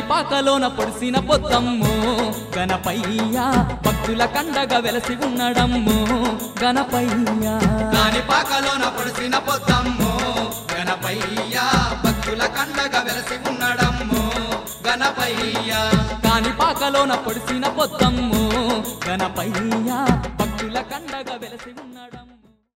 కానిపాకలోన పొడిసిన పొద్దమ్ము గణపయ్య భక్తుల కండగా వెలసి ఉన్నడమ్ము గణపయ్య కానిపాకలోన పొడిసిన పొద్దమ్ము గణపయ్య భక్తుల కండగా వెలసి ఉన్నడమ్ము గణపయ్య కానిపాకలోన పొడిసిన పొద్దమ్ము గణపయ్య భక్తుల కండగా వెలసి ఉన్నడమ్ము